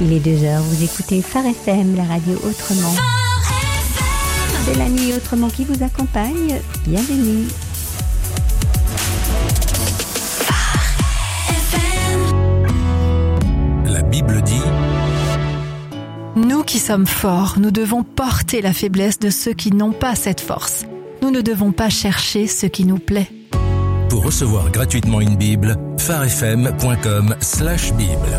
Il est 2h, vous écoutez Phare FM, la radio autrement. C'est la nuit autrement qui vous accompagne. Bienvenue. La Bible dit: Nous qui sommes forts, nous devons porter la faiblesse de ceux qui n'ont pas cette force. Nous ne devons pas chercher ce qui nous plaît. Pour recevoir gratuitement une Bible, pharefm.com/Bible.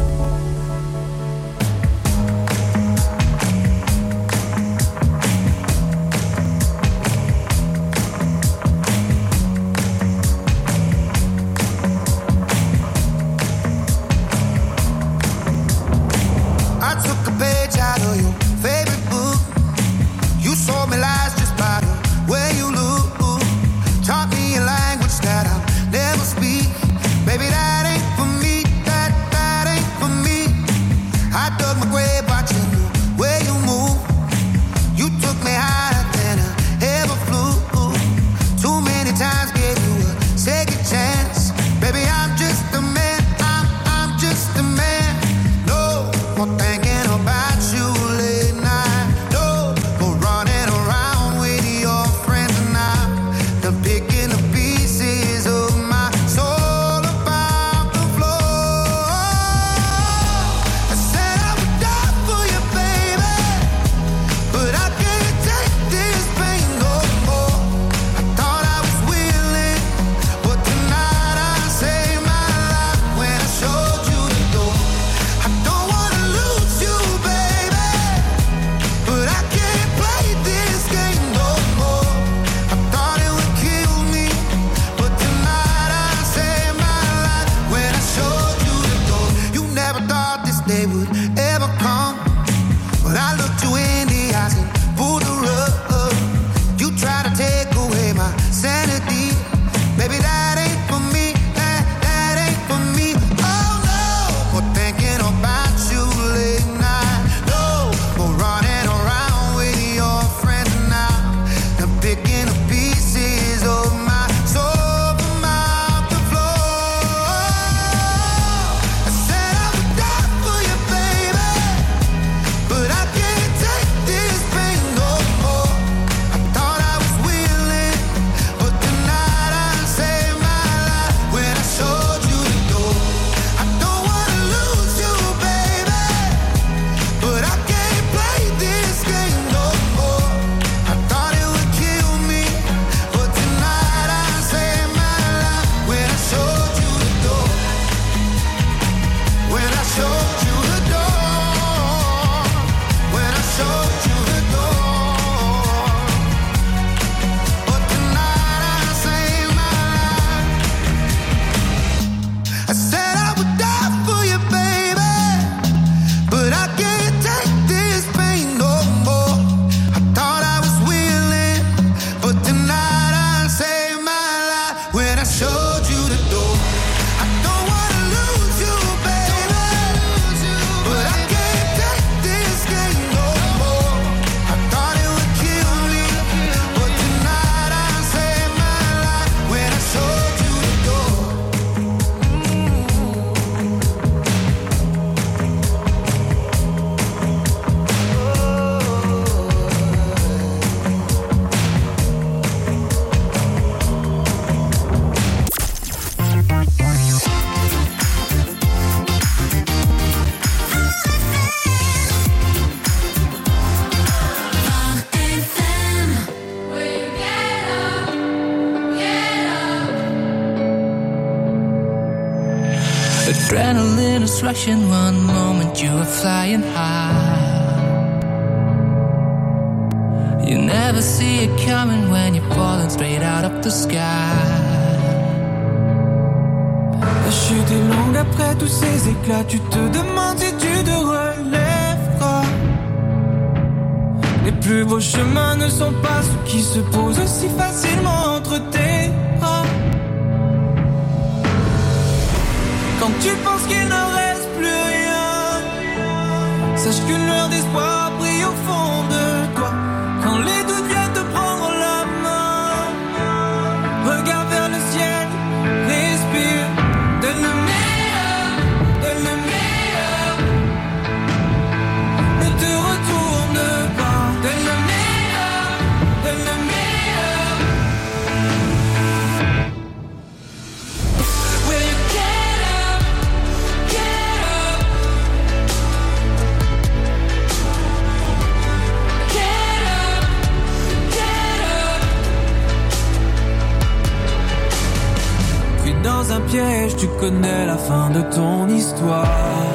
Adrenaline is rushing, one moment you are flying high. You never see it coming when you're falling straight out of the sky. La chute est longue après tous ces éclats, tu te demandes si tu te relèveras. Les plus beaux chemins ne sont pas ceux qui se posent si facilement entre tes bras. Quand tu penses qu'il ne reste plus rien, sache qu'une lueur d'espoir brille au fond de toi. Quand les doutes viennent te prendre la main, regarde vers le ciel, respire, donne le meilleur, donne le meilleur. piège, tu connais la fin de ton histoire.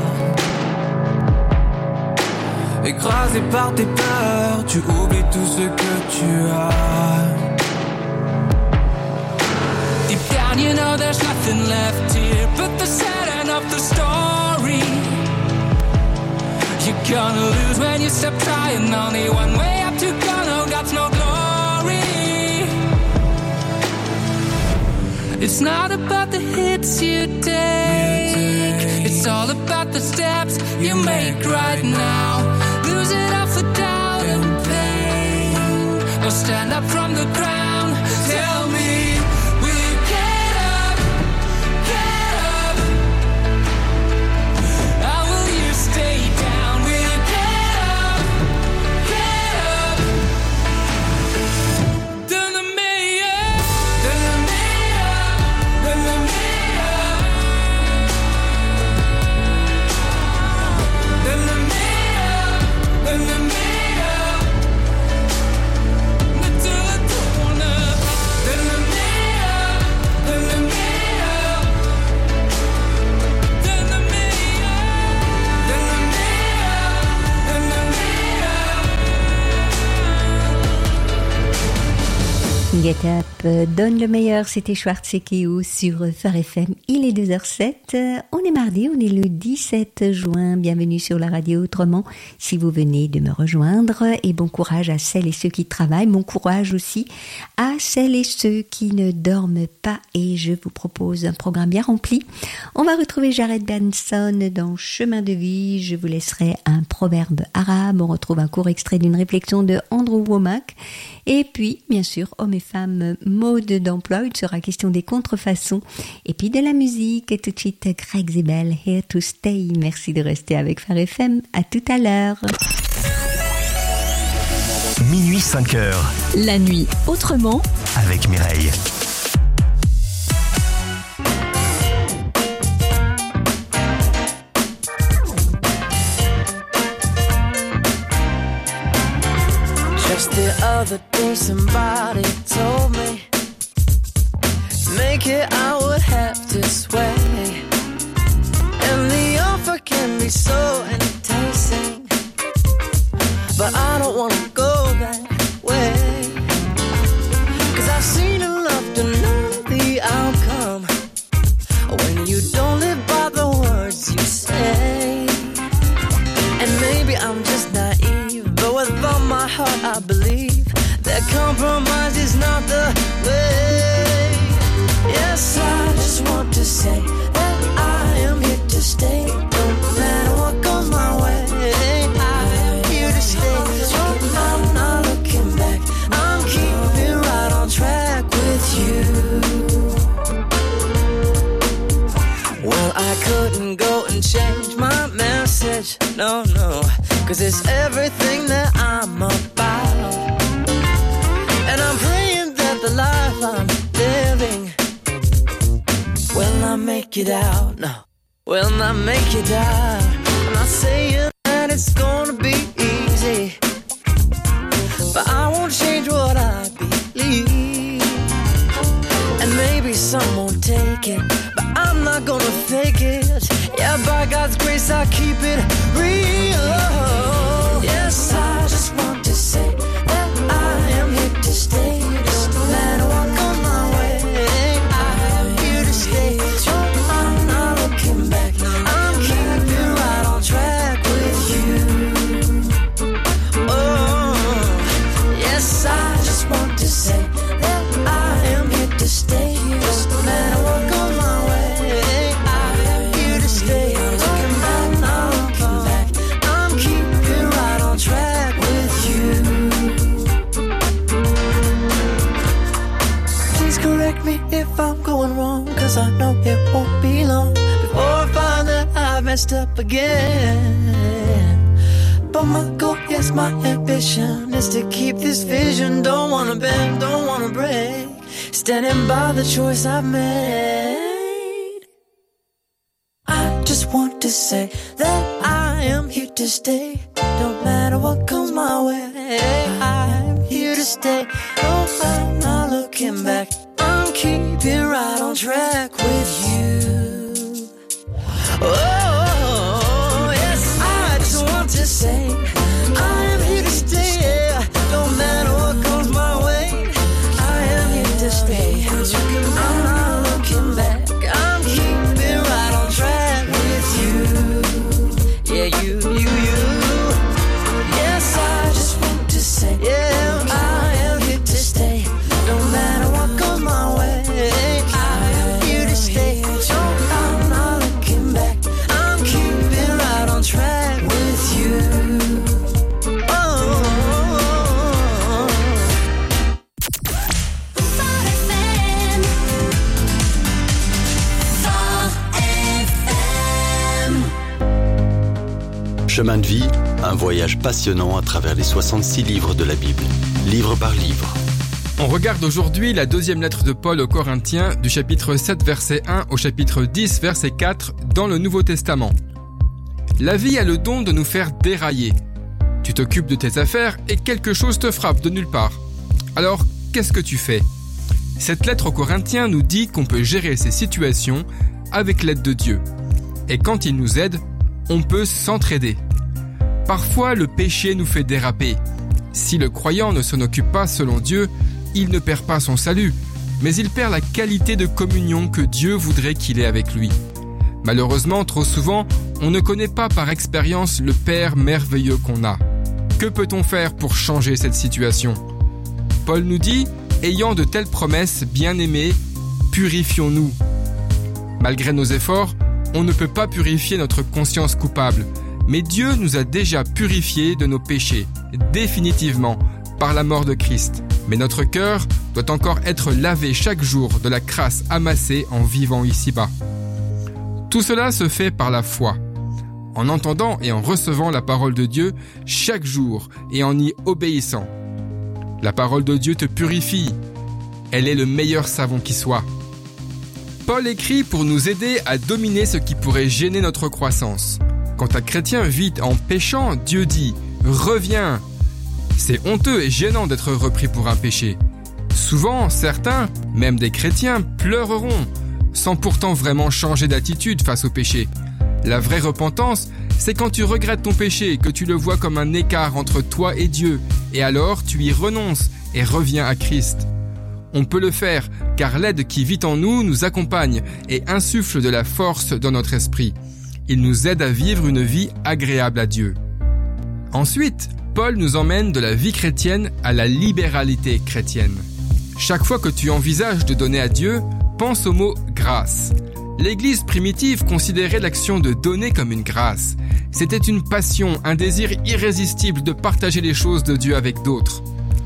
Écrasé par tes peurs, tu oublies tout ce que tu as. Deep down you know there's nothing left here but the sad end of the story. You're gonna lose when you stop trying. Only one way up to go, no God's no glory. It's not about the hits you take, it's all about the steps you make right now. Lose it all for doubt and pain, or stand up from the ground. Tell me, will you get up, get up? Or will you stay down? Will you get up, get up? Donne-le meilleur, donne-le meilleur, donne-le meilleur, donne-le meilleur, donne-le meilleur. Ne te retourne pas. Donne-le meilleur, donne-le meilleur, donne-le meilleur, donne-le meilleur, donne-le meilleur. Get Up, donne le meilleur, c'était Schwartz et Keo sur Phare FM. Il est 2h07, on est mardi, on est le 17 juin, bienvenue sur la radio Autrement, si vous venez de me rejoindre, et bon courage à celles et ceux qui travaillent, bon courage aussi à celles et ceux qui ne dorment pas, et je vous propose un programme bien rempli. On va retrouver Jared Benson dans Chemin de vie, je vous laisserai un proverbe arabe, on retrouve un court extrait d'une réflexion de Andrew Womack, et puis, bien sûr, hommes et femmes, mode d'emploi, il sera question des contrefaçons, et puis de la musique, et tout de suite, Greg Zibel, Here to Stay. Merci de rester avec Phare FM, à tout à l'heure. Minuit 5h. La nuit autrement Avec Mireille. Just the other day somebody told me to make it I would have to sway. And the offer can be so enticing, but I don't wanna go that way. Cause I've seen enough to know the outcome when you don't live by the words you say. And maybe I'm just naive, but with all my heart I believe that compromise is not the way. Yes, I just want to say that I am here to stay. No matter what goes my way, I am here to stay. So I'm not looking back, I'm keeping right on track with you. Well, I couldn't go and change my message, no, no, cause it's everything that I'm about. And I'm praying that the life I'm living will not make it out, no, will not make it out. I'm not saying that it's gonna be easy, but I won't change what I believe. And maybe some won't take it, but I'm not gonna fake it. Yeah, by God's grace I keep it real. Yes, I just want to say that I am here to stay. No matter what comes my way, I am here to stay. So I'm not looking back, I'm keeping right on track with you. Oh, yes, I just want to say that I am here to stay. No matter what goes my way, I am here to stay. Looking back, not looking back, I'm keeping right on track with you. Please correct me if I'm going wrong, cause I know it won't be long before I find that I've messed up again. But my goal, yes, my ambition is to keep this vision. Don't wanna bend, don't wanna break, standing by the choice I've made. I just want to say that I am here to stay. No matter what comes my way, I'm here to stay. No, I'm not looking back, I'm keeping right on track with you. Chemin de vie, un voyage passionnant à travers les 66 livres de la Bible, livre par livre. On regarde aujourd'hui la deuxième lettre de Paul aux Corinthiens, du chapitre 7, verset 1 au chapitre 10, verset 4, dans le Nouveau Testament. La vie a le don de nous faire dérailler. Tu t'occupes de tes affaires et quelque chose te frappe de nulle part. Alors, qu'est-ce que tu fais ? Cette lettre aux Corinthiens nous dit qu'on peut gérer ces situations avec l'aide de Dieu. Et quand il nous aide, on peut s'entraider. Parfois, le péché nous fait déraper. Si le croyant ne s'en occupe pas selon Dieu, il ne perd pas son salut, mais il perd la qualité de communion que Dieu voudrait qu'il ait avec lui. Malheureusement, trop souvent, on ne connaît pas par expérience le Père merveilleux qu'on a. Que peut-on faire pour changer cette situation ? Paul nous dit, ayant de telles promesses, bien-aimés, purifions-nous. Malgré nos efforts, on ne peut pas purifier notre conscience coupable, mais Dieu nous a déjà purifiés de nos péchés, définitivement, par la mort de Christ. Mais notre cœur doit encore être lavé chaque jour de la crasse amassée en vivant ici-bas. Tout cela se fait par la foi, en entendant et en recevant la parole de Dieu chaque jour et en y obéissant. La parole de Dieu te purifie. Elle est le meilleur savon qui soit. Paul écrit pour nous aider à dominer ce qui pourrait gêner notre croissance. Quand un chrétien vit en péchant, Dieu dit « Reviens ». C'est honteux et gênant d'être repris pour un péché. Souvent, certains, même des chrétiens, pleureront, sans pourtant vraiment changer d'attitude face au péché. La vraie repentance, c'est quand tu regrettes ton péché et que tu le vois comme un écart entre toi et Dieu, et alors tu y renonces et reviens à Christ. On peut le faire, car l'aide qui vit en nous accompagne et insuffle de la force dans notre esprit. Il nous aide à vivre une vie agréable à Dieu. Ensuite, Paul nous emmène de la vie chrétienne à la libéralité chrétienne. Chaque fois que tu envisages de donner à Dieu, pense au mot « grâce ». L'Église primitive considérait l'action de donner comme une grâce. C'était une passion, un désir irrésistible de partager les choses de Dieu avec d'autres.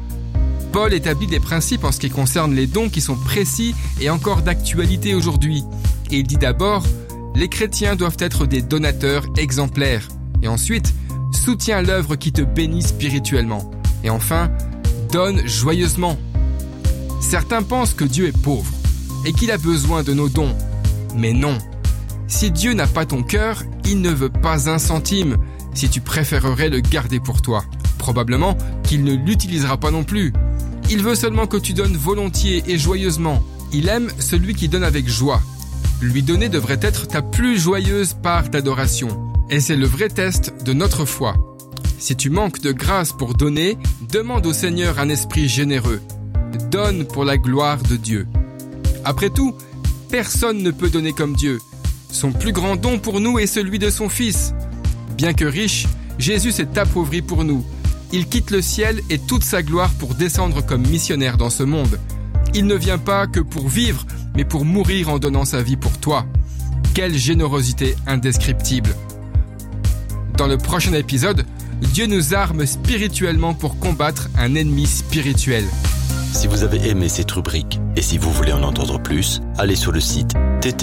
Paul établit des principes en ce qui concerne les dons qui sont précis et encore d'actualité aujourd'hui. Et il dit d'abord, les chrétiens doivent être des donateurs exemplaires. Et ensuite, soutiens l'œuvre qui te bénit spirituellement. Et enfin, donne joyeusement. Certains pensent que Dieu est pauvre et qu'il a besoin de nos dons. Mais non. Si Dieu n'a pas ton cœur, il ne veut pas un centime, si tu préférerais le garder pour toi. Probablement qu'il ne l'utilisera pas non plus. Il veut seulement que tu donnes volontiers et joyeusement. Il aime celui qui donne avec joie. Lui donner devrait être ta plus joyeuse part d'adoration. Et c'est le vrai test de notre foi. Si tu manques de grâce pour donner, demande au Seigneur un esprit généreux. Donne pour la gloire de Dieu. Après tout, personne ne peut donner comme Dieu. Son plus grand don pour nous est celui de son Fils. Bien que riche, Jésus s'est appauvri pour nous. Il quitte le ciel et toute sa gloire pour descendre comme missionnaire dans ce monde. Il ne vient pas que pour vivre, mais pour mourir en donnant sa vie pour toi. Quelle générosité indescriptible! Dans le prochain épisode, Dieu nous arme spirituellement pour combattre un ennemi spirituel. Si vous avez aimé cette rubrique et si vous voulez en entendre plus, allez sur le site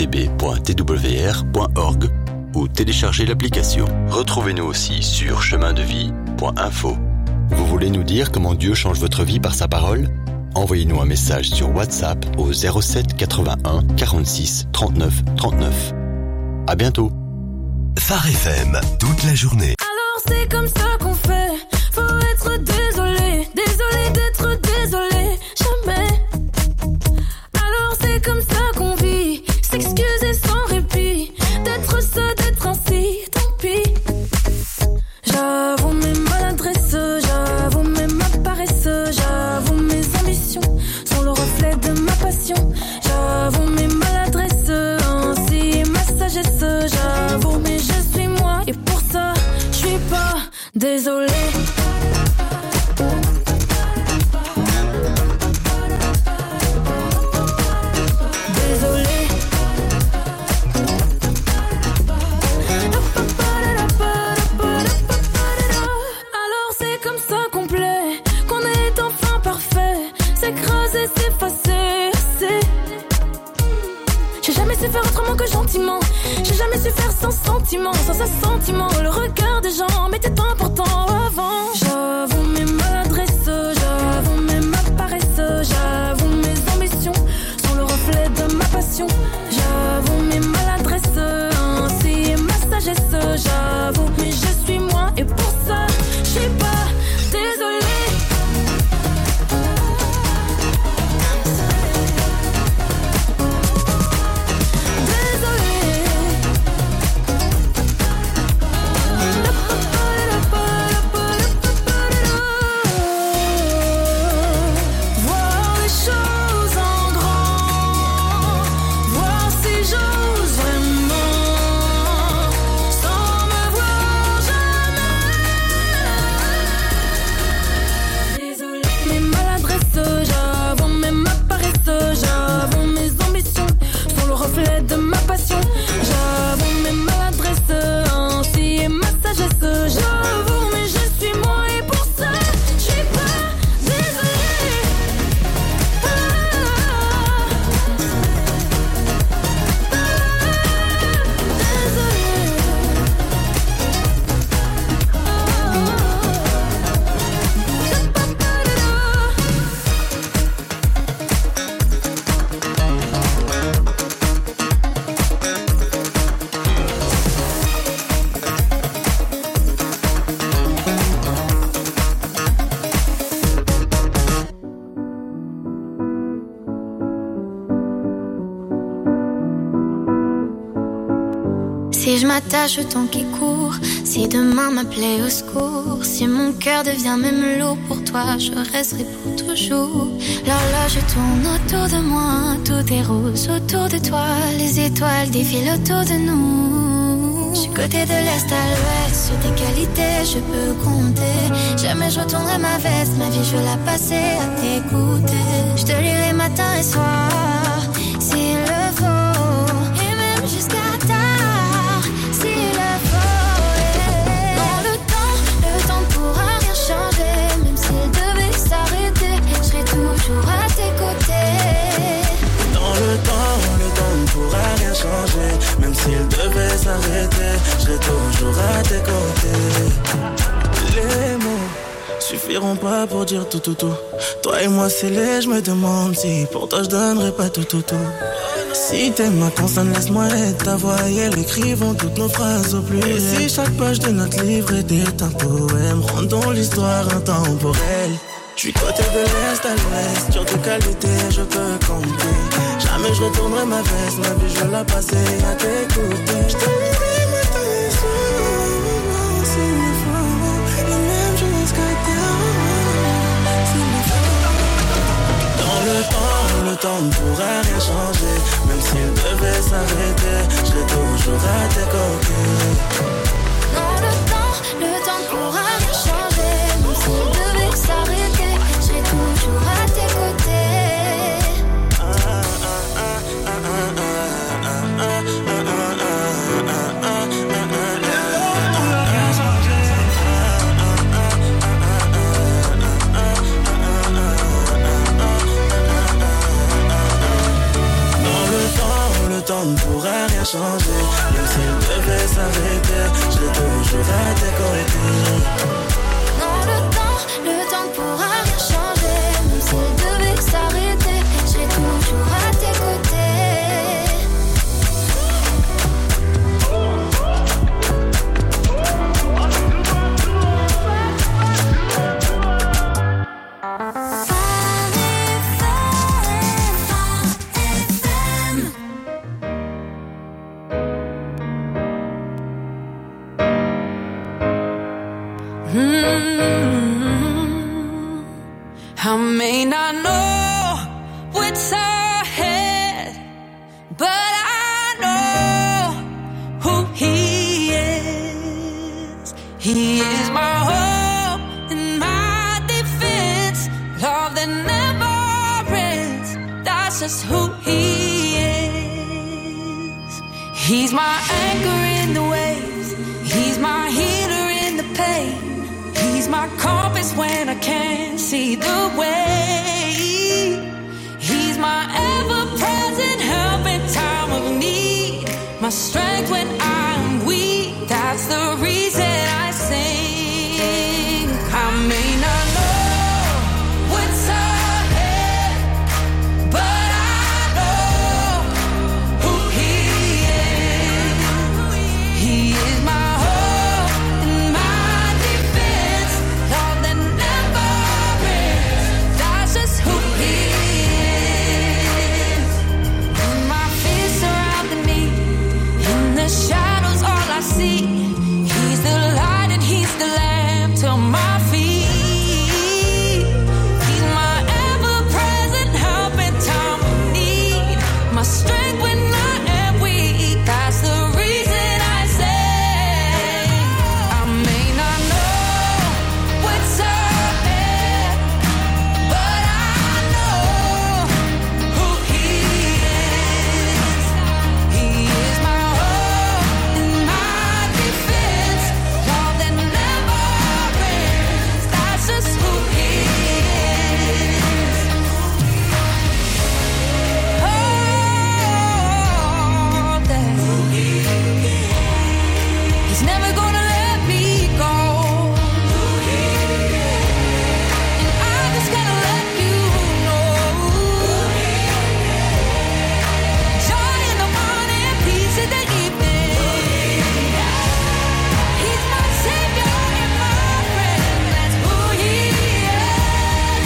ttb.twr.org ou téléchargez l'application. Retrouvez-nous aussi sur chemindevie.info. Vous voulez nous dire comment Dieu change votre vie par sa parole ? Envoyez-nous un message sur WhatsApp au 07 81 46 39 39. À bientôt. Phare FM, toute la journée. Alors c'est comme ça qu'on fait. Faut être désolé, désolé d'être désolé. Jamais. Alors c'est comme ça qu'on vit. S'excuser sans répit. D'être ça, d'être ainsi, tant pis. J'avoue mes maladresses, j'avoue même ma paresse, j'avoue mes ambitions sont le reflet de ma passion. J'avoue mes maladresses, ainsi ma sagesse, j'avoue mais je suis moi et pour ça je suis pas désolée. Faire autrement que gentiment. J'ai jamais su faire sans sentiment, sans assentiment. Le regard des gens m'était important avant. J'avoue mes maladresses, j'avoue mes ma paresse, j'avoue mes ambitions sont le reflet de ma passion. J'avoue mes maladresses, ainsi ma sagesse. J'avoue, mais je suis moi et pour ça, je suis pas désolée. Si je m'attache au temps qui court, si demain m'appelait au secours, si mon cœur devient même lourd pour toi, je resterai pour toujours. L'horloge tourne autour de moi, tout est rose autour de toi, les étoiles défilent autour de nous. Je suis côté de l'est à l'ouest, sur tes qualités je peux compter. Jamais je retournerai ma veste, ma vie je veux la passer à t'écouter. Je te lirai matin et soir, s'il le faut, et même jusqu'à tard, s'il le faut. Dans le temps ne pourra rien changer, même s'il devait s'arrêter, je serai toujours à tes côtés. Dans le temps ne pourra rien changer, même s'il devait s'arrêter, je serai toujours à tes côtés. Les mots suffiront pas pour dire tout. Toi et moi c'est laid, je me demande si pour toi je donnerais pas tout. Si t'aimes ma consonne, laisse-moi être ta voix et elles écrivons toutes nos phrases au plus. Et si chaque page de notre livre était un poème, rendons l'histoire intemporelle. Je suis côté de l'est à l'ouest, sur tes qualités je peux compter. Jamais je retournerai ma veste, ma vie je veux la passer à t'écouter. Je te lirai matin et soir, s'il le faut, et même jusqu'à terre, s'il le faut. Dans le temps ne pourra rien changer, même s'il devait s'arrêter, je serai toujours à tes côtés. Dans le temps ne pourra rien changer, même s'il devait s'arrêter, je serai toujours à tes côtés. Le temps ne pourra rien changer, même s'il devait s'arrêter, je serai toujours à tes côtés. Dans le temps ne pourra rien changer, même s'il devait s'arrêter, je serai toujours à tes côtés. I may not know what's ahead, but I know who He is. He is my hope and my defense, love that never ends. That's just who He is. He's my anchor in the waves, He's my healer in the pain. He's my compass when I can't see the way. He's my ever-present help in time of need, my strength when I is my hope and my defense, love that never ends. That's just who He is. When my fears surrounding me, in the shadows all I see, He's the light and He's the lamp to my feet. He's my ever-present help in time of need, my strength when I am weak. That's the reason I say I may not know what's ahead, but I know who He is. He is my hope and my defense, love that never ends. That's just who He is. Oh, that He's never gonna let me go. And I just gotta let you know, joy in the morning, peace in the evening. He's my savior and my friend. That's who He is.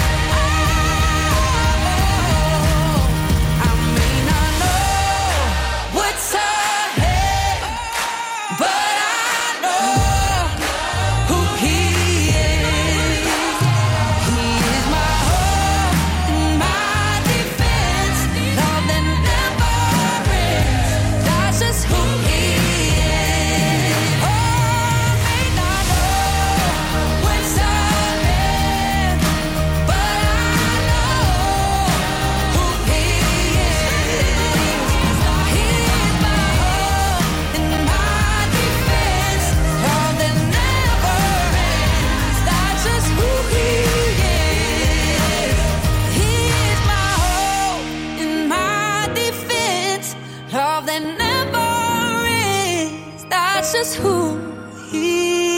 I may not know what's ahead, but I know who He is. He is my hope and my defense, love that never ends. That's just who He is. Oh, I may not know what's ahead, but I know who He is. He is my hope and my defense, love that never ends. That's just who He is. He is my hope and my defense, love that never ends. That's just who He is.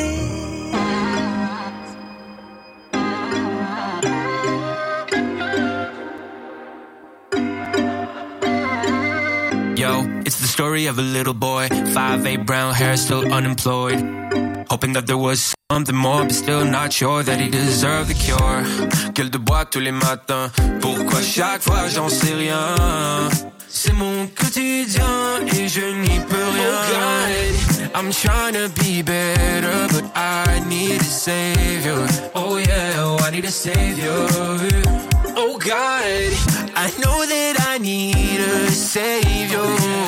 Yo, it's the story of a little boy, 5'8", brown hair, still unemployed. Hoping that there was something more, but still not sure that he deserved the cure. Gueule de bois tous les matins, pourquoi chaque fois j'en sais rien? C'est mon quotidien et je n'y peux rien. Oh God, I'm trying to be better, but I need a savior. Oh yeah, I need a savior. Oh God, I know that I need a savior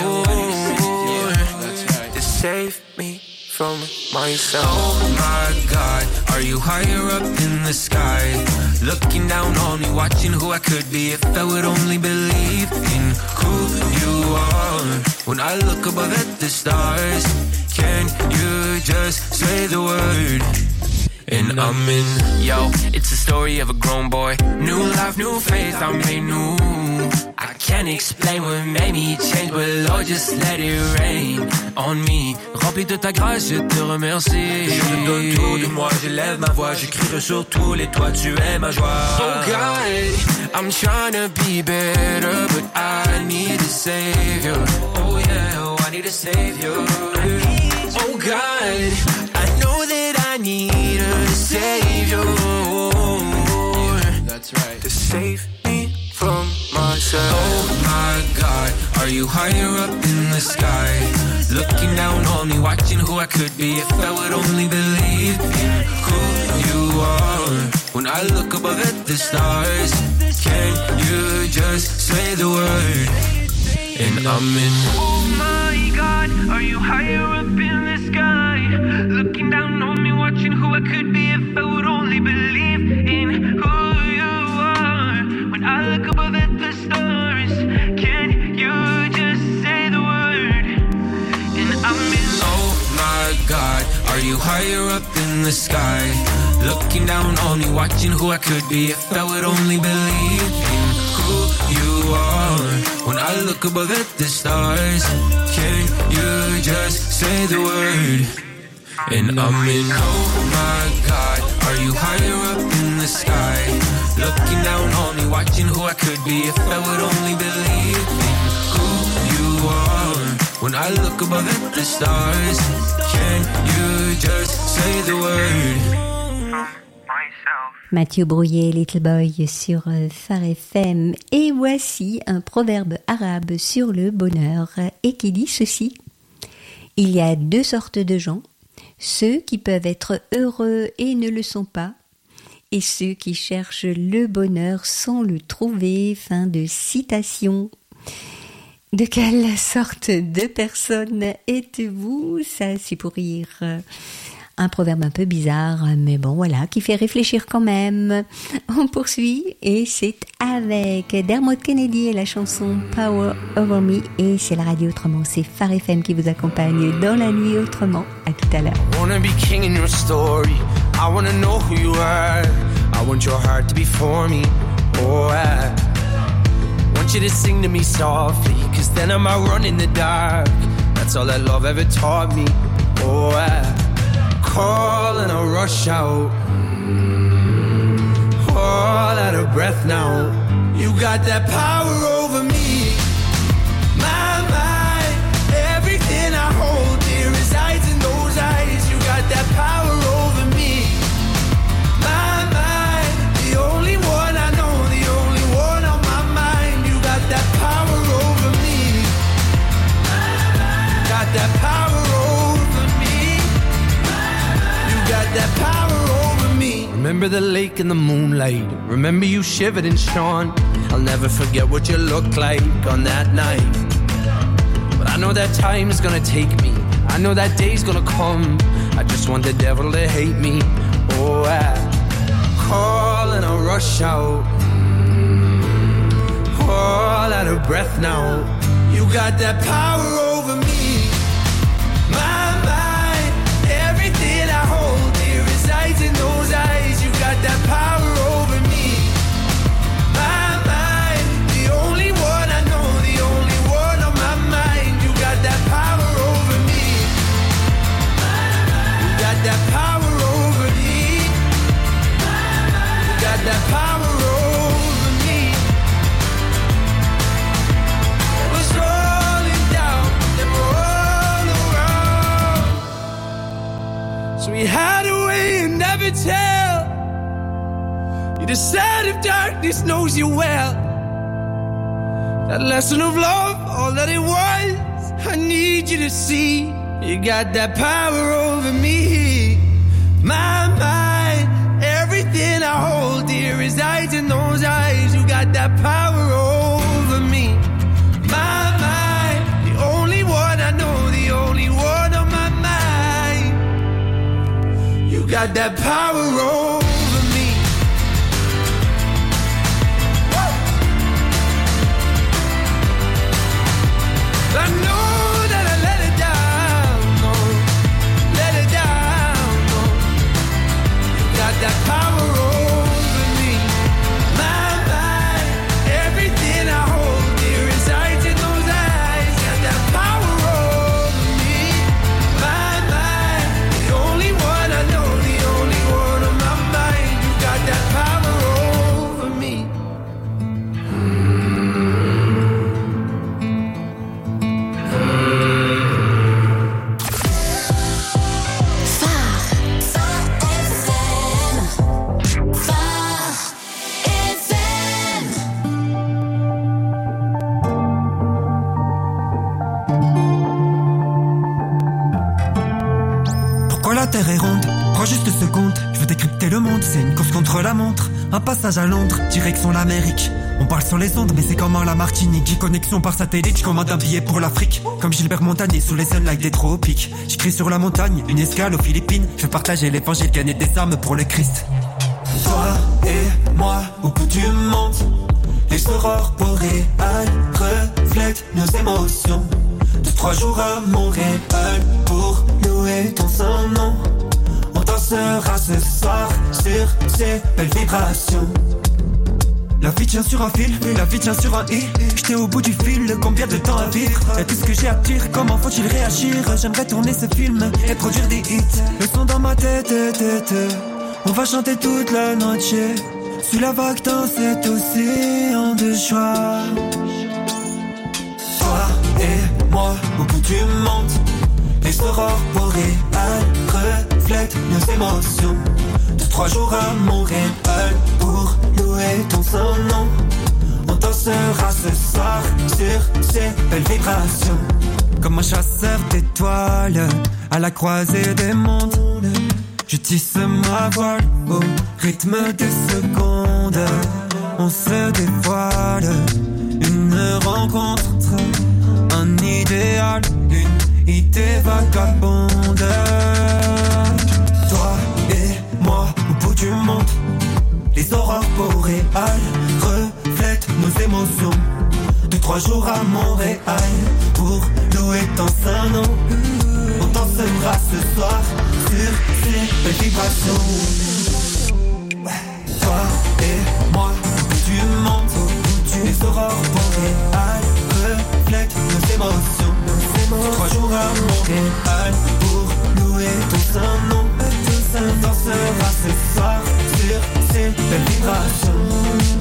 to save me from myself. Oh my God, are you higher up in the sky, looking down on me, watching who I could be if I would only believe in who you are? When I look above at the stars, can you just say the word? And I'm in. Yo, it's the story of a grown boy, new life, new faith, I'm made new. I can't explain what made me change, but Lord, just let it rain on me. Rempli de ta grâce, je te remercie. Je te donne tout de moi, j'élève ma voix, j'écris sur tous les toits, tu es ma joie. Oh God, I'm trying to be better, but I need a savior. Oh yeah, I need a savior. Oh God, I know that I need a savior. That's right. To save me from myself. Oh my God, are you higher up in the sky, looking down on me, watching who I could be if I would only believe in who you are? When I look above at the stars, can you just say the word? And I'm in. Oh my God, are you higher up in the sky, looking down on me, watching who I could be if I would only believe in who you are? When I look above at the stars, can you just say the word? And I'm in. Oh my God, are you higher up in the sky, looking down on me, watching who I could be if I would only believe in who you are? When I look above at the stars, can you just say the word? And I'm in. Oh my God, are you higher up in the sky, looking down on me, watching who I could be if I would only believe in who you are? When I look above at the stars, can you just say the word? Mathieu Brouillet, Little Boy sur Phare FM. Et voici un proverbe arabe sur le bonheur et qui dit ceci. Il y a deux sortes de gens, ceux qui peuvent être heureux et ne le sont pas, et ceux qui cherchent le bonheur sans le trouver. Fin de citation. De quelle sorte de personne êtes-vous? Ça, c'est pour rire. Un proverbe un peu bizarre, mais bon, voilà, qui fait réfléchir quand même. On poursuit, et c'est avec Dermot Kennedy et la chanson Power Over Me, et c'est la radio Autrement, c'est Phare FM qui vous accompagne dans la nuit autrement. À tout à l'heure. I wanna be king in your story. I wanna know who you are. I want your heart to be for me. Oh, I want you to sing to me softly, cause then I might run in the dark. That's all that love ever taught me. Oh, I call and I rush out, all out of breath now. You got that power over me. My mind, everything I hold dear resides in those eyes. You got that power over me. My mind, the only one I know, the only one on my mind. You got that power over me. Got that power over me. You got that power over me. Remember the lake in the moonlight. Remember you shivered and shone. I'll never forget what you looked like on that night. But I know that time's gonna take me. I know that day's gonna come. I just want the devil to hate me. Oh, I call and I rush out, all out of breath now. You got that power over me. My mind, everything I hold dear resides in those eyes. You got that power over me. My mind, the only one I know, the only one on my mind. You got that power over me. You got that power over me. You got that power over me. It was rolling down and all around. So we had a way you never tell. You the side of darkness knows you well. That lesson of love, all that it was, I need you to see. You got that power over me. My mind, everything I hold dear resides in those eyes. You got that power over me. My mind, the only one I know, the only one on my mind. You got that power over me. I know that I let it down, no, let it down, no. You got that power over me. My mind, everything I hold dear resides in those eyes. Got that power over me. My mind, the only one I know, the only one on my mind. You got that power over me. Pourquoi la terre est ronde? Prends juste 2 secondes, je veux décrypter le monde. C'est une course contre la montre, un passage à Londres, direction l'Amérique. On parle sur les ondes, mais c'est comme en la Martinique. J'ai connexion par satellite, je commande un billet pour l'Afrique. Comme Gilbert Montagnier sous les sunlights des tropiques. J'écris sur la montagne, une escale aux Philippines. Je veux partager l'évangile, gagner des âmes pour le Christ. Toi et moi, au bout du monde, les aurores boréales reflètent nos émotions. 2-3 jours à Montréal pour louer ton son nom. On dansera ce soir sur ces belles vibrations. La vie tient sur un fil, la vie tient sur un i. J'étais au bout du fil, combien de temps à vivre? Et tout ce que j'ai à dire, comment faut-il réagir? J'aimerais tourner ce film et produire des hits. Le son dans ma tête, on va chanter toute la noche. Sous la vague dans cet océan de joie. Toi et moi, moi au bout du monde. Les aurores boréales reflètent nos émotions. 2-3 jours à Montréal pour louer ton nom. On dansera ce soir sur ces belles vibrations. Comme un chasseur d'étoiles à la croisée des mondes, je tisse ma voile au rythme des secondes. On se dévoile, une rencontre, un idéal, une idée vagabonde. Toi et moi au bout du monde, les aurores boréales reflètent nos émotions. 2-3 jours à Montréal pour louer ton nom. On dansera ce soir sur ces belles vibrations. Toi et moi au bout du monde, les aurores boréales reflètent nos émotions. 3 jours à Montréal pour louer ton nom. On dansera ce soir sur ces belles vibrations.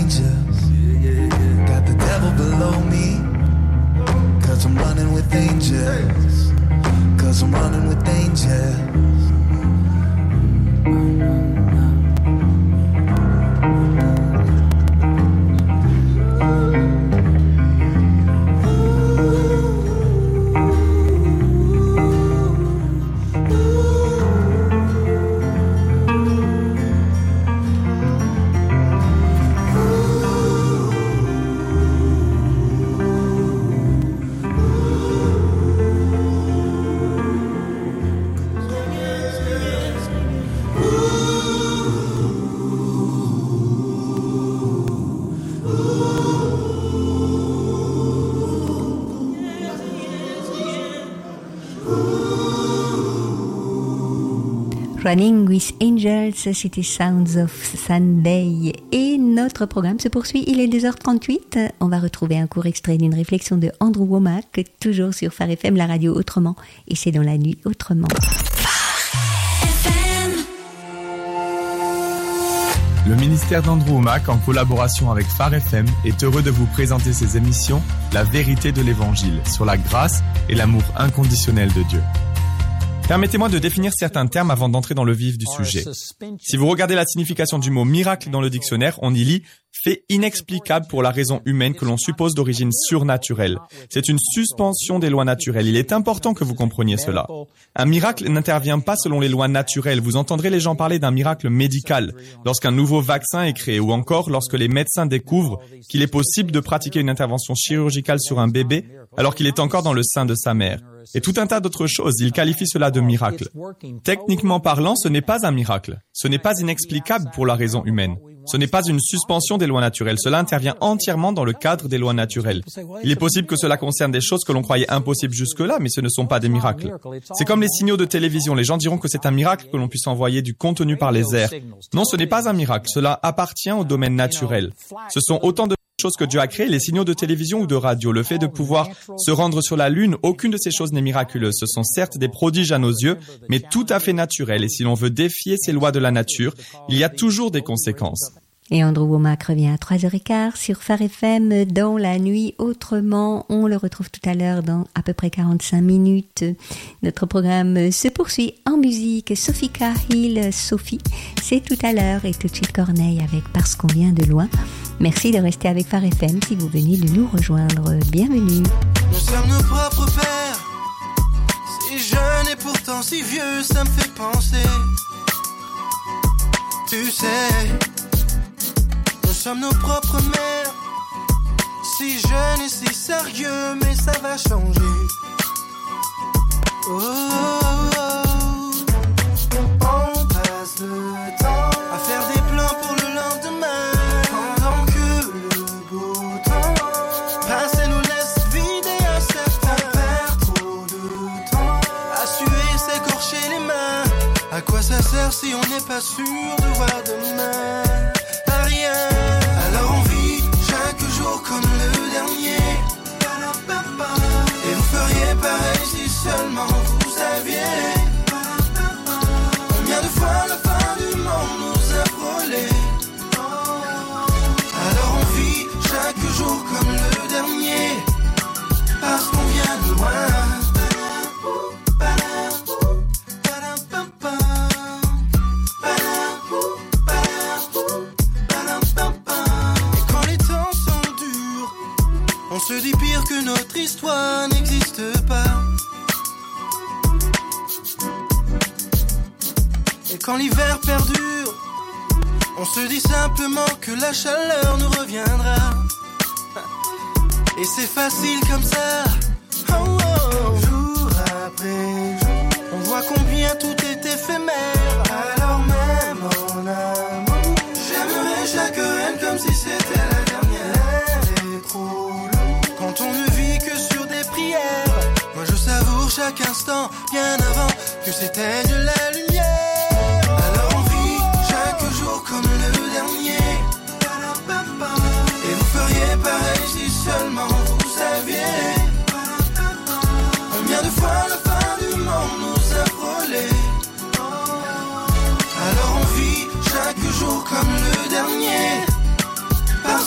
angels. Got the devil below me. Cause I'm running with angels. Cause I'm running with angels. Running with Angels, c'était Sounds of Sunday. Et notre programme se poursuit, il est 2h38. On va retrouver un court extrait d'une réflexion de Andrew Womack, toujours sur Phare FM, la radio autrement. Et c'est dans la nuit autrement. Le ministère d'Andrew Womack, en collaboration avec Phare FM, est heureux de vous présenter ses émissions La vérité de l'Évangile, sur la grâce et l'amour inconditionnel de Dieu. Permettez-moi de définir certains termes avant d'entrer dans le vif du sujet. Si vous regardez la signification du mot miracle dans le dictionnaire, on y lit « fait inexplicable pour la raison humaine que l'on suppose d'origine surnaturelle ». C'est une suspension des lois naturelles. Il est important que vous compreniez cela. Un miracle n'intervient pas selon les lois naturelles. Vous entendrez les gens parler d'un miracle médical, lorsqu'un nouveau vaccin est créé, ou encore lorsque les médecins découvrent qu'il est possible de pratiquer une intervention chirurgicale sur un bébé alors qu'il est encore dans le sein de sa mère. Et tout un tas d'autres choses, ils qualifient cela de miracle. Techniquement parlant, ce n'est pas un miracle. Ce n'est pas inexplicable pour la raison humaine. Ce n'est pas une suspension des lois naturelles. Cela intervient entièrement dans le cadre des lois naturelles. Il est possible que cela concerne des choses que l'on croyait impossibles jusque-là, mais ce ne sont pas des miracles. C'est comme les signaux de télévision. Les gens diront que c'est un miracle que l'on puisse envoyer du contenu par les airs. Non, ce n'est pas un miracle. Cela appartient au domaine naturel. Ce sont autant de choses que Dieu a créées, les signaux de télévision ou de radio. Le fait de pouvoir se rendre sur la Lune, aucune de ces choses n'est miraculeuse. Ce sont certes des prodiges à nos yeux, mais tout à fait naturels. Et si l'on veut défier ces lois de la nature, il y a toujours des conséquences. Et Andrew Womack revient à 3h15 sur Phare FM dans la nuit autrement. On le retrouve tout à l'heure dans à peu près 45 minutes. Notre programme se poursuit en musique. Sophie Cahill, Sophie, c'est tout à l'heure. Et tout de suite Corneille avec Parce qu'on vient de loin. Merci de rester avec Phare FM si vous venez de nous rejoindre. Bienvenue. Nous sommes nos propres pères. Si jeune et pourtant si vieux, ça me fait penser. Tu sais, nous sommes nos propres mères. Si jeune et si sérieux, mais ça va changer. Oh, oh, oh. On passe le temps à faire des plans pour le lendemain. Pendant que le beau temps passe et nous laisse vider un certain. On perd trop de temps à suer, s'écorcher les mains. À quoi ça sert si on n'est pas sûr de voir demain? À rien. Alors on vit chaque jour comme le dernier. Et vous feriez pareil si seulement vous saviez combien de fois la fin du monde nous a frôlé. Alors on vit chaque jour comme le dernier, parce qu'on vient de loin. Et quand les temps sont durs, on se dit pire que notre histoire n'existe pas. Et quand l'hiver perdure, on se dit simplement que la chaleur nous reviendra. Et c'est facile comme ça, oh, oh. Jour après jour, on voit combien tout est éphémère. Alors même en amour, j'aimerais chaque reine comme si c'était la dernière. Elle est trop lourde quand on ne vit que sur des prières. Moi je savoure chaque instant, bien avant que s'éteigne la lumière. Alors on vit chaque jour comme le dernier. Et vous feriez pareil si seulement vous saviez combien de fois la fin du monde nous a frôlé. Alors on vit chaque jour comme le dernier, parce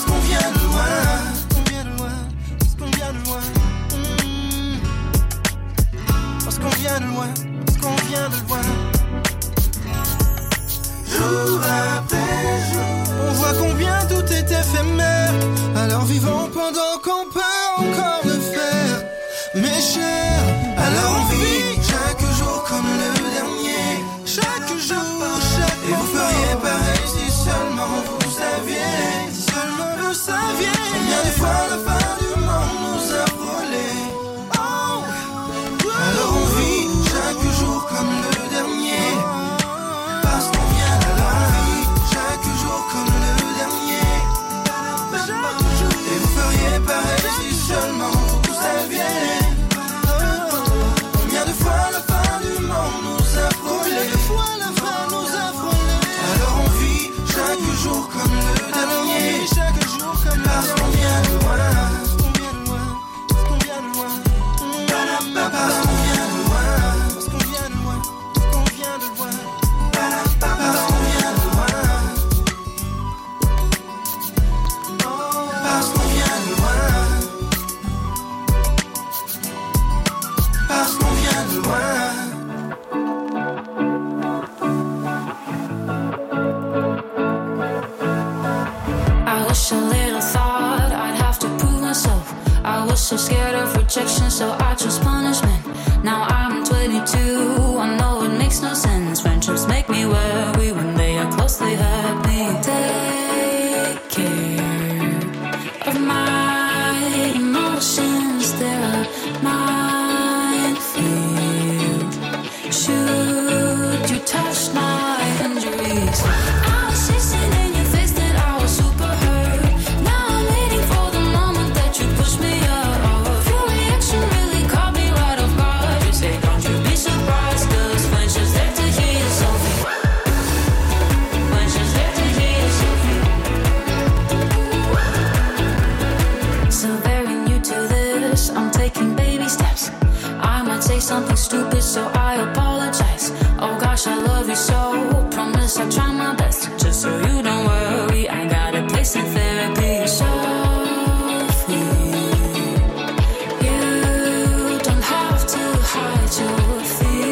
jour comme le dernier, chaque jour comme le dernier. Parce qu'on vient de loin, parce qu'on vient de loin, parce qu'on vient de loin. Parce qu'on vient de loin, parce qu'on vient de loin, parce qu'on vient de loin. Parce qu'on vient de loin, parce qu'on vient de loin, parce qu'on vient de loin. I wish a little thought I'd have to prove myself. I was so scared of rejection, so I chose punishment. Now I'm 22, I know it makes no sense. Friendships make me worry when they are close, they hurt me. Take care of my emotions, they're a minefield. Should you touch my injuries? I was chasing in your face that I was super hurt. Now I'm waiting for the moment that you push me up. Your reaction really caught me right off guard. You say, don't you be surprised, cause when she's there to hear you, Sophie. When she's there to hear you, Sophie. So very new to this, I'm taking baby steps. I might say something stupid, so I apologize. Oh gosh, I love you so. Promise I'll try my best. Just so you don't worry, I got a place in therapy. Sophie, you don't have to hide your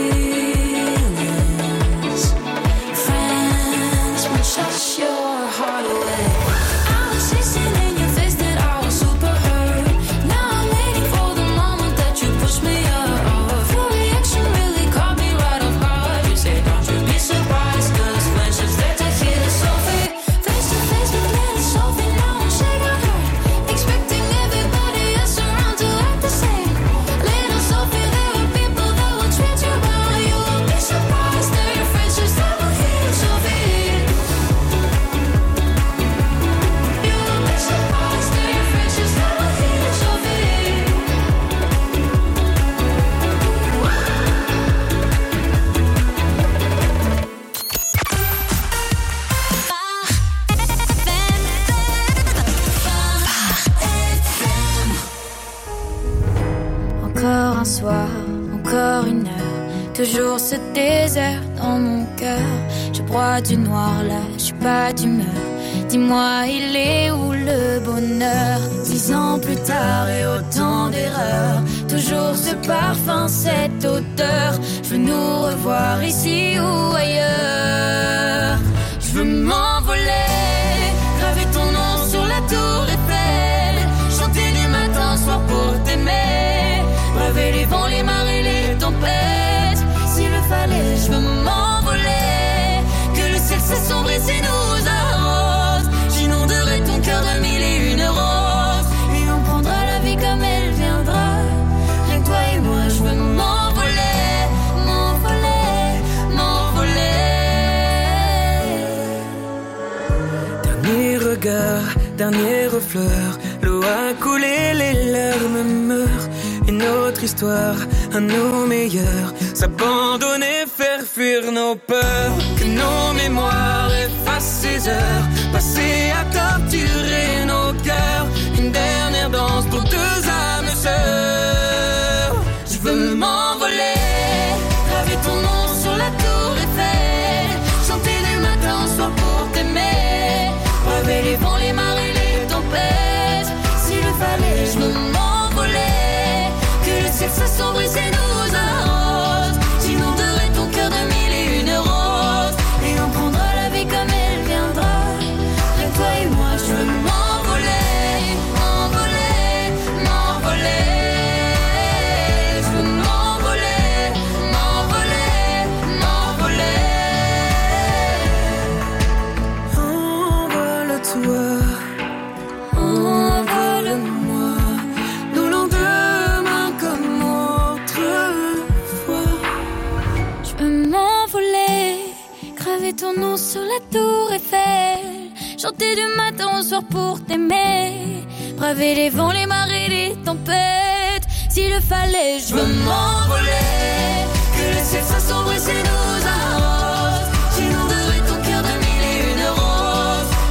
feelings. Friends won't shut your heart away. I was chasing in your face that I was super hurt. Now I'm waiting for the moment that you push me up. Your reaction really caught me right off guard. You say, don't you be surprised, cause when she's there to hear Sophie. Face to face with little Sophie, now I'm shaking her. Expecting everybody else around to act the same. Little Sophie, there are people that will treat you well. You will be surprised that your friends just never hear Sophie. You will be surprised that your friends just never hear Sophie. Encore un soir, encore une heure, toujours ce désert dans mon cœur. Je broie du noir là, je suis pas d'humeur. Dis-moi, il est où le bonheur? 10 ans plus tard et autant d'erreurs, toujours ce parfum, cette odeur. Je veux nous revoir ici ou ailleurs. Je veux m'envoler, graver ton nom sur la tour Eiffel, chanter du matin au soir pour t'aimer, braver les vents, les marées, les tempêtes. S'il le fallait, je veux m'envoler, que le ciel s'assombrisse et nous arrose. J'inonderai ton cœur de 1001 roses, et on prendra la vie comme elle viendra. Rien que toi et moi, je veux m'envoler, m'envoler, m'envoler. Dernier regard, dernière fleur, l'eau a coulé, les larmes meurent. Et notre histoire, à nos meilleurs, s'abandonner, faire fuir nos peurs. Que nos mémoires effacent ces heures passées à torturer nos cœurs. Une dernière danse pour deux âmes sœurs. Je veux m'envoler, graver ton nom sur la tour Eiffel, chanter du matin au soir pour t'aimer, braver les vents, les marées, les tempêtes. S'il le fallait, je veux m'envoler, que le ciel s'assombrisse et nous arrose. J'inonderai ton cœur de 1001 roses, et on prendra la vie comme elle viendra. Rien que toi et moi, je veux m'envoler, m'envoler, m'envoler. Je veux m'envoler, m'envoler, m'envoler. Envole-toi, envole-moi, nos lendemains comme autrefois. Je veux m'envoler, graver ton nom sur la tour Eiffel, chanter du matin au soir pour t'aimer, braver les vents, les marées, les tempêtes. S'il le fallait, je veux m'envoler, que le ciel s'assombrisse et nous arrose. J'inonderai ton cœur de 1001 roses,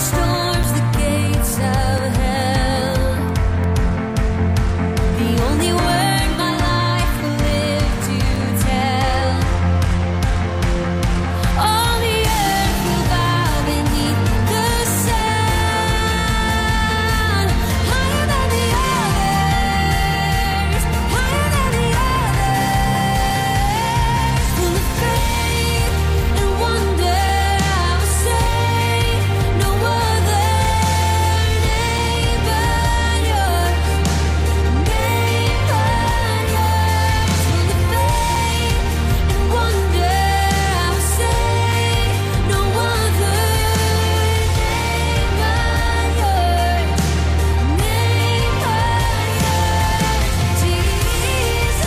storms the gates of hell. The only word my life will live to tell. All the earth will bow beneath the sun. Higher than the others, higher than the others. Full of faith and wonder, I will say no other name but yours, name but yours. Full of faith and wonder, I will say no other name but yours, name but yours. Jesus,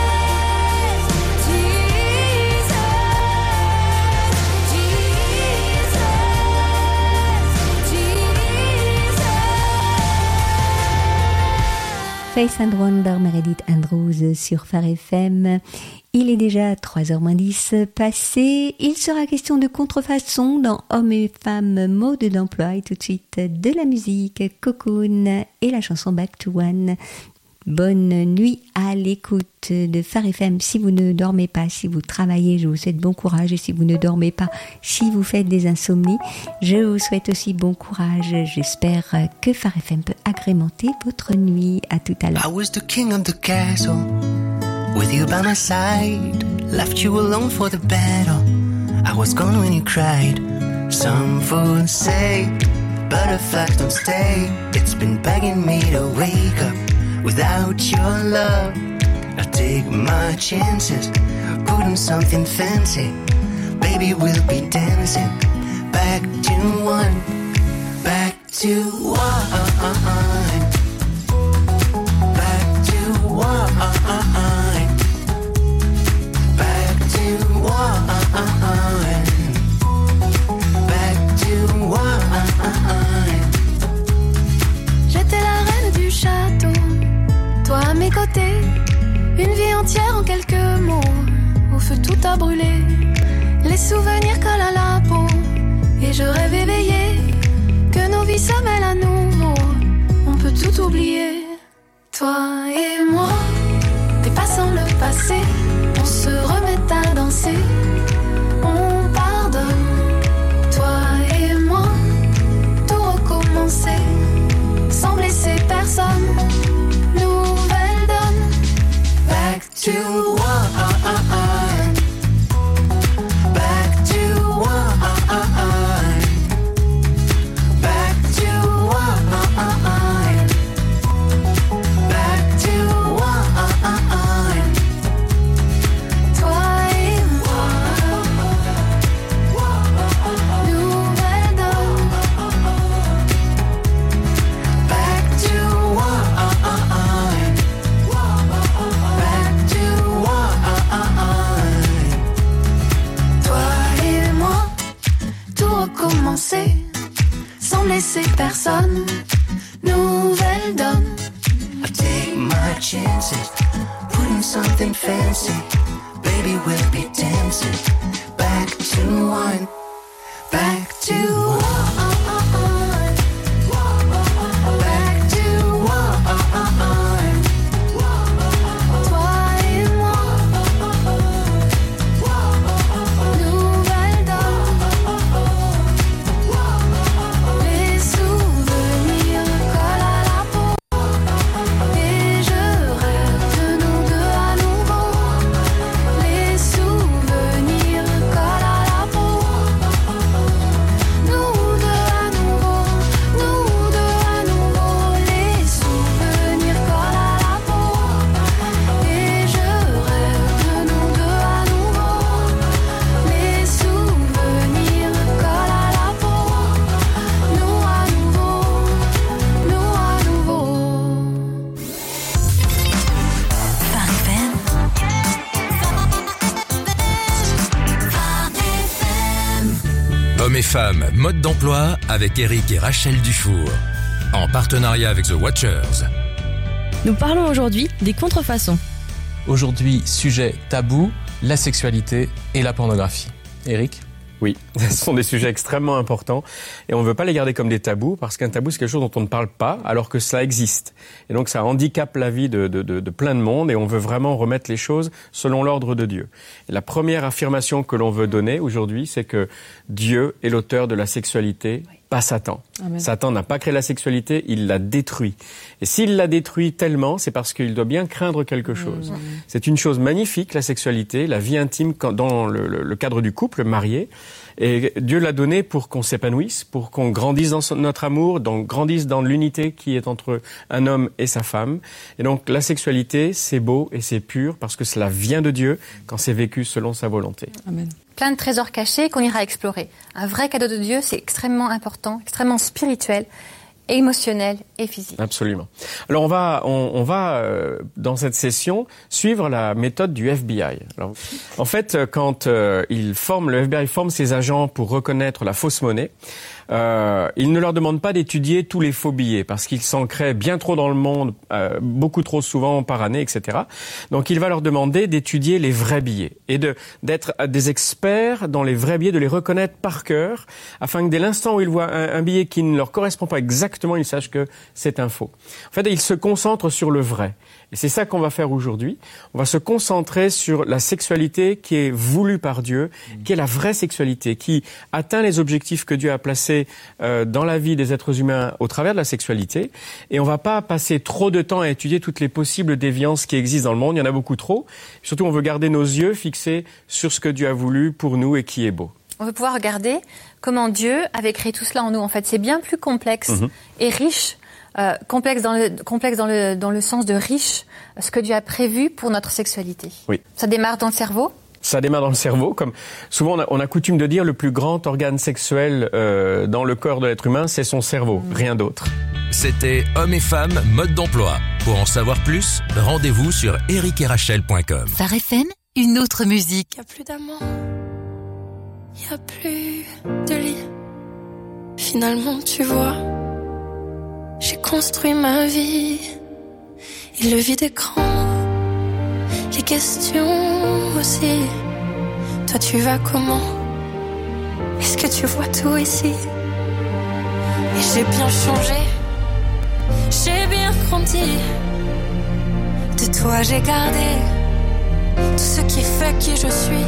Faith and Wonder, Meredith Andrews sur Phare FM. Il est déjà 3h10 passé. Il sera question de contrefaçon dans Hommes et Femmes, mode d'emploi. Et tout de suite, de la musique, Cocoon et la chanson Back to One. Bonne nuit à l'écoute de Phare FM. Si vous ne dormez pas, si vous travaillez, je vous souhaite bon courage. Et si vous ne dormez pas, si vous faites des insomnies, je vous souhaite aussi bon courage. J'espère que Phare FM peut agrémenter votre nuit. À tout à l'heure. I was the king of the castle, with you by my side. Left you alone for the battle. I was gone when you cried. Some fools say butterflies don't stay. It's been begging me to wake up. Without your love, I take my chances, putting something fancy. Baby, we'll be dancing. Back to one, back to one, back to one, back to one, back to one. J'étais la reine du château, toi à mes côtés, une vie entière en quelques mots. Au feu tout a brûlé, les souvenirs collent à la peau. Et je rêve éveillé, que nos vies se mêlent à nouveau. On peut tout oublier, toi et moi. Dépassant le passé, on se remet à danser. On pardonne, toi et moi. Tout recommencer, sans blesser personne. Nouvelle donne. Back to one, back to one, back to one, back to one. Toi et moi. Nouvelle donne. Back to one, back to one. Toi et moi, tout recommencer, sans blesser personne. Nouvelle donne. I take my chances, putting something fancy. Baby, we'll be dancing. Back to one, back to one. Back to one. Toi et moi. Nouvelle donne. Les souvenirs collent à la peau. Et je rêve de nous deux à nouveau. Les souvenirs collent à la peau. Nous deux à nouveau. Nous deux à nouveau. Les souvenirs collent à la peau. Et je rêve de nous deux à nouveau. Les souvenirs collent à la peau. Nous à nouveau. Nous à nouveau. Phare FM. Hommes et femmes, mode d'emploi avec Eric et Rachel Dufour. En partenariat avec The Watchers. Nous parlons aujourd'hui des contrefaçons. Aujourd'hui, sujet tabou, la sexualité et la pornographie. Eric ? Oui, ce sont des sujets extrêmement importants et on ne veut pas les garder comme des tabous parce qu'un tabou c'est quelque chose dont on ne parle pas alors que ça existe. Et donc ça handicape la vie de plein de monde et on veut vraiment remettre les choses selon l'ordre de Dieu. Et la première affirmation que l'on veut donner aujourd'hui, c'est que Dieu est l'auteur de la sexualité, pas Satan. Amen. Satan n'a pas créé la sexualité, il l'a détruit. Et s'il l'a détruit tellement, c'est parce qu'il doit bien craindre quelque chose. C'est une chose magnifique, la sexualité, la vie intime dans le cadre du couple marié. Et Dieu l'a donné pour qu'on s'épanouisse, pour qu'on grandisse dans notre amour, grandisse dans l'unité qui est entre un homme et sa femme. Et donc la sexualité, c'est beau et c'est pur parce que cela vient de Dieu quand c'est vécu selon sa volonté. Amen. Plein de trésors cachés qu'on ira explorer. Un vrai cadeau de Dieu, c'est extrêmement important, extrêmement spirituel, émotionnel et physique. Absolument. Alors on va dans cette session suivre la méthode du FBI. Alors, en fait, quand le FBI forme ses agents pour reconnaître la fausse monnaie, il ne leur demande pas d'étudier tous les faux billets parce qu'ils s'en créent bien trop dans le monde, beaucoup trop souvent par année, etc. Donc il va leur demander d'étudier les vrais billets et d'être des experts dans les vrais billets, de les reconnaître par cœur, afin que dès l'instant où ils voient un billet qui ne leur correspond pas exactement, ils sachent que c'est un faux. En fait, ils se concentrent sur le vrai. Et c'est ça qu'on va faire aujourd'hui. On va se concentrer sur la sexualité qui est voulue par Dieu, qui est la vraie sexualité, qui atteint les objectifs que Dieu a placés dans la vie des êtres humains au travers de la sexualité. Et on va pas passer trop de temps à étudier toutes les possibles déviances qui existent dans le monde. Il y en a beaucoup trop. Surtout, on veut garder nos yeux fixés sur ce que Dieu a voulu pour nous et qui est beau. On veut pouvoir regarder comment Dieu avait créé tout cela en nous. En fait, c'est bien plus complexe et riche. Complexe dans le sens de riche, ce que Dieu a prévu pour notre sexualité. Oui. Ça démarre dans le cerveau. Ça démarre dans le cerveau, comme souvent on a coutume de dire, le plus grand organe sexuel dans le corps de l'être humain, c'est son cerveau, rien d'autre. C'était Hommes et Femmes, mode d'emploi. Pour en savoir plus, rendez-vous sur ericerachel.com. Phare FM, une autre musique. Y a plus d'amour, y a plus de lit. Finalement, tu vois, j'ai construit ma vie et le vide écran, les questions aussi. Toi tu vas comment? Est-ce que tu vois tout ici? Et j'ai bien changé, j'ai bien grandi. De toi j'ai gardé tout ce qui fait qui je suis.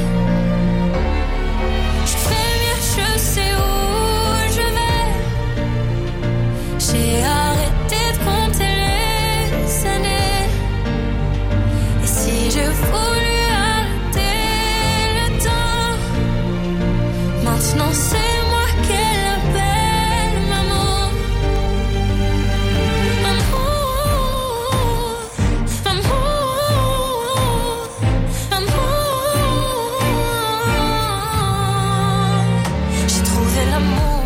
Je fais mieux, je sais où je vais. J'ai arrêté de compter les années. Et si je voulais arrêter le temps, maintenant c'est moi qu'elle appelle maman. Amour, amour, amour. J'ai trouvé l'amour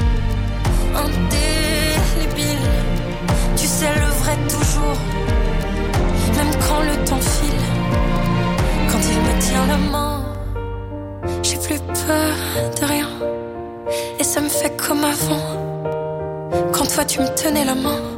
indélébile. Tu sais le vrai toujours, même quand le temps file. Quand il me tient la main, j'ai plus peur de rien. Et ça me fait comme avant, quand toi tu me tenais la main.